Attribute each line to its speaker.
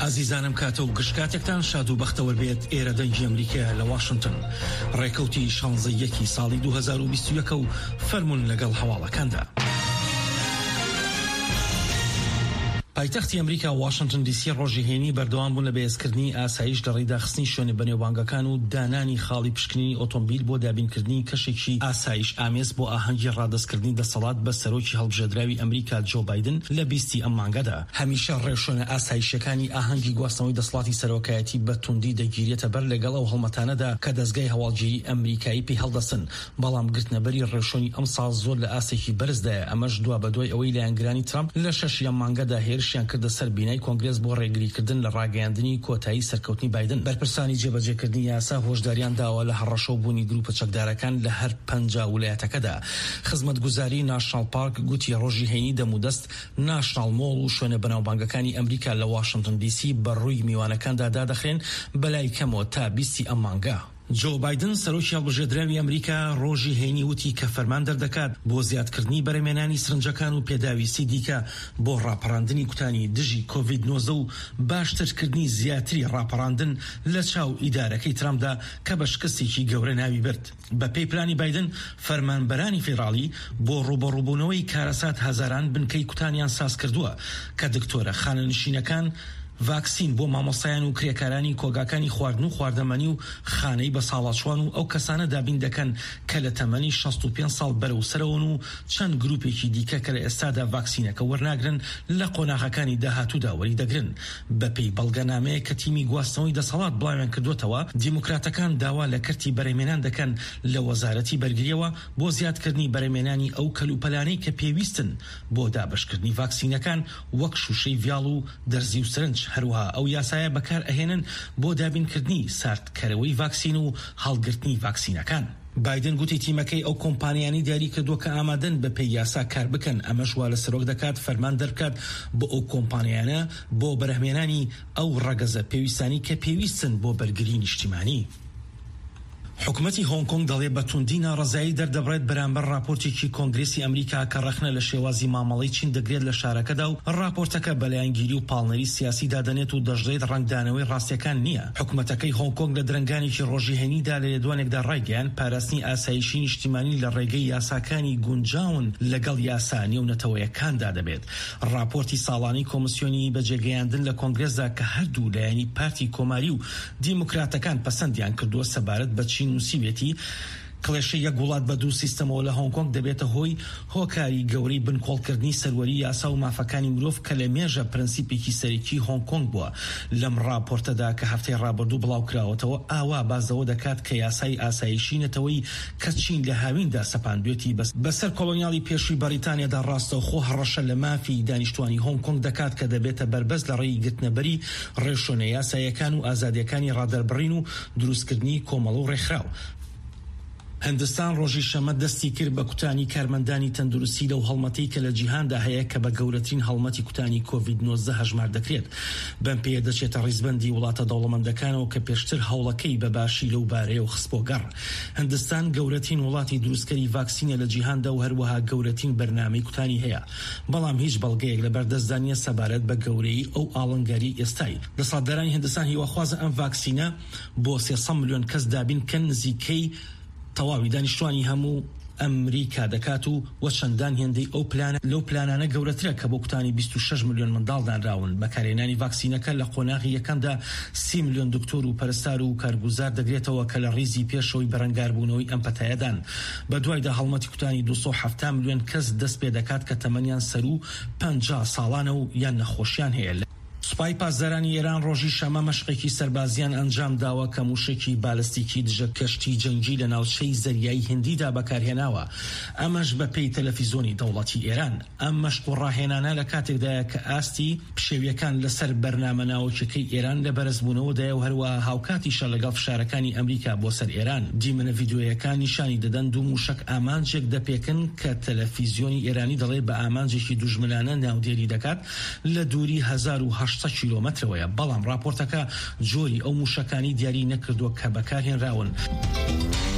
Speaker 1: ئازیزانم کاتە و گشتکاتێکتان شاد و بەختەوە بێت. ئێرە دەنگی ئەمریکا لە واشنگتن ڕێکەوتی 16 ساڵی 2021 و فەرمون لەگەڵ هەواڵەکاندا. پایتەختی ئەمریکا واشنگتن دیسی ڕۆژی هێنی بەردەوام بوون لە بەهێزکردنی ئاسایش لە ڕێداخستنی شوێنە بەنێوبانگەکان و دانانی خاڵی پشکننی ئۆتۆمبیل بۆ دابینکردنی کەشێکی ئاسایش ئامێز بۆ ئاهەنگی ڕادەستکردنی دەسەڵات بە سەرۆکی هەڵبژێردراوی ئەمریکا جۆ بایدن لە 20 ئەم مانگەدا. هەمیشە ڕێشۆنە ئاسایشەکانی ئاهەنگی گواستنەوەی دەسەڵاتی سەرۆکایەتی بە توندی دەگیرێتە بەر لەگەڵ ئەو هەڵمەتانەدا کە دەستگای هەواڵگیری ئەمریکایی پێی هەڵدەستن، بەڵام گرتنەبەری ڕێشۆنی ئەم ساڵ زۆر لە ئاسێکی بەرزدایە. ئەمەش دوا بەدوای ئەوەی لایەنگرانی ترامپ لە 6 مانگەدا هێرشیان کردە سەر بینای کۆنگرێس بۆ ڕێگریکردن لە ڕاگەیاندنی کۆتایی سەرکەوتنی بایدن. بەرپرسانی جێبەجێکردنی یاسا هۆشداریان داوە لە هەڕەشە بوونی گروپە چەکدارەکان لە هەر 5 ویلایەتەکەدا. خزمەتگوزاری ناشنال پارک گوتی ڕۆژی هەینی دەمودەست ناشنال مۆڵ و شوێنە بەناوبانگەکانی ئەمریکا لە واشنگتن دیسی بەڕووی میوانەکاندا دادەخرێن بەلای کەمەوە تا 20 ئەم مانگە. جۆ بایدن سەرۆکی هەڵبژێردراوی ئەمریکا ڕۆژی هەینی وتی کە فەرمان دەردەکات بۆ زیادکردنی بەرهەمهێنانی سرنجەکان و پێداویستی دیکە بۆ ڕاپەڕاندنی کوتانی دژی کۆڤید-19 و باشترکردنی زیاتری ڕاپەڕاندن لە چاو ئیدارەکەی ترامپدا کە بە شکستێکی گەورە ناوی برد. بە پێی پلانی بایدن فەرمانبەرانی فێدراڵی بۆ ڕوبەڕووبوونەوەی کارەسات هەزاران بنکەی کوتانیان ساز کردووە کە دکتۆرە خانەنشینەکان ڤاکسین بۆ مامۆستایان و کرێکارانی کۆگاکانی خواردن و خواردەمەنی و خانەی بە ساڵاتچوان و ئەو کەسانە دابین دەکەن کە لە تەمەنی 65 ساڵ بەرەو سەرەوەن و چەند گروپێکی دیکە کە لە ئێستادا ڤاکسینەکە وەرناگرن لە قۆناغەکانی داهاتوودا وەری دەگرن. بەپێی بەڵگەنامەیە کە تیمی گواستنەوەی دەسەڵات بڵاویان کردوتەوە، دیموکراتەکان داوا لە کەرتی بەرهەمهێنان دەکەن لە وەزارەتی بەرگریەوە بۆ زیادکردنی بەرهەمهێنانی ئەو کەلوپەلانەی کە پێویستن بۆ دابشکردنی ڤاکسینەکان وەک شوشەی ڤیاڵ و دەرزی و سرنج. هەروەها ئەو یاسایە بەکار ئەهێنن بۆ دابینکردنی ساردکەرەوەی ڤاکسین و هەڵگرتنی ڤاکسینەکان. بایدن گوتی تیمەکەی ئەو کۆمپانیانی دیاری کردووە کە ئامادەن بە پێی یاسا کار بکەن. ئەمەش وا لە سەرۆک دەکات فەرمان دەرکات بۆ ئەو کۆمپانیانە بۆ بەرهەمهێنانی ئەو ڕەگەزە پێویستانی کە پێویستن بۆ بەرگری نیشتیمانی. حکومەتی هۆنگ کۆنگ دەڵێ بە توندی ناڕەزایی دەردەبڕێت بەرامبەر راپۆرتێکی کۆنگرێسی ئەمریکا کە ڕەخنە لە شێوازی مامەڵەی چین دەگرێت لە شارەکەدا و راپۆرتەکە بەلایەنگیری و پاڵنەری سیاسی دادەنێت و دەژڵێت ڕنگدانەوەی ڕاستیەکان نییە. حکومەتەکەی هۆنگ کۆنگ لە درنگانێکی ڕۆژی هەینیدا لە لێدوانێکدا ڕایگەیان پاراستنی ئاسایشی نیشتیمانی لە ڕێگەی یاساکانی گونجاون لەگەڵ یاسا نێونەتەوەیەکاندا دەبێت. راپۆرتی ساڵانەی کۆمسیۆنی بەجێگەیاندن لە کۆنگرێسدا کە هەردوو لایەنی پارتی کۆماری و دیموکراتەکان پەسەندیان کردووە سەبارەت بە چین نووسیوێتی کڵێشە یەک وڵات بە دوو سیستەمەوە لە هۆنگ کۆنگ دەبێتە هۆی هۆکاری گەورەی بنکۆڵکردنی سەروەری یاسا و مافەکانی مرۆڤ کە لە مێژە پرەنسیپێکی سەرەکی هۆنگ کۆنگ بووە. لەم راپۆرتەدا کە هەفتەی ڕابردوو بڵاوکراوەتەوە ئاوا بازەوە دەکات کە یاسای ئاسایشی نەتەوەی کە چین لە هاویندا سەپاندوێتی بەسەر کۆڵۆنیاڵی پێشووی بەریتانیادا ڕاستەوخۆ هەڕەشە لە مافی دانیشتوانی هۆنگ کۆنگ دەکات کە دەبێتە بەربەز لە ڕێی گرتنەبەری ڕێشۆنە یاسایەکان و ئازادیەکانی ڕادەربڕین و دروستکردنی کۆمەڵ و ڕێکخراو. هەندستان ڕۆژی شەمە دەستی کرد بە کوتانی کارمەندانی تەندروستی لەو هەڵمەتەی کە لە جیهاندا هەیە کە بە گەورەترین هەڵمەتی کوتانی کۆڤید-19 هەژمار دەکرێت. بەم پێیە دەچێتە ڕیزبەندی وڵاتە دەوڵەمەندەکانەوە کە پێشتر هەوڵەکەی بە باشی لەو بارەیە و خستبۆگەڕ. هەندستان گەورەترین وڵاتی دروستکەری ڤاکسینە لە جیهاندا و هەروەها گەورەترین بەرنامەی کوتانی هەیە، بەڵام هیچ بەڵگەیەک لە بەردەستدانیە سەبارەت بە گەورەی ئەو ئاڵنگاری ئێستای. دەسەڵاتدارانی هەندستان هیواخوازە ئەم ڤاکسینە بۆ 300 ملیۆن کەس دابین کە نزیکەی تەواوی دانیشتوانی هەموو ئەمریکا دەکات و چەندان هێندەی لەو پلانانە گەورەترە کە بۆ کوتانی 26 ملیۆن منداڵ دانراون. بەکارهێنانی ڤاکسینەکە لە قۆناغی یەکەمدا 30 ملیۆن دکتۆر و پەرستار و کارگوزار دەگرێتەوە کە لە ڕیزی پێشەوەی بەرەنگاربوونەوەی ئەم پەتایەدان. بە دوایدا هەڵمەتی کوتانی 270 ملیۆن کەس دەست پێ دەکات کە تەمەنیان سەر و 50 ساڵانە و یان نەخۆشیان هەیە. سوپای پاسدارانی ئێران ڕۆژی شەمە مەشقێکی سەربازیان ئەنجام داوە کە موشێکی بالستیکی دژە کەشتی جەنگی لە ناوچەی زەریایی هندیدا بەکارهێناوە. ئەمەش بە پێی تەلەڤیزۆنی دەوڵەتی ئێران. ئەم مەشق و ڕاهێنانە لە کاتێکدایە کە ئاستی پشێویەکان لەسەر بەرنامە ناوچەکەی ئێران لە بەرزبوونەوەدایە و هەروەها هاوکاتیشە لەگەڵ فشارەکانی ئەمریکا بۆ سەر ئێران. دیمەنە ڤیدیۆیەکان نیشانی دەدەن دوو موشک ئامانجێک دەپێکن کە تەلەڤیزۆنی ئێرانی دەڵێ بە ئامانجێکی دوژمنانە ناودێری دەکات لە دووری 1800 کیلۆمەترەوەیە، بەڵام راپۆرتەکە جۆری ئەو موشەکانی دیاری نەکردووە کە بەکارهێنراون.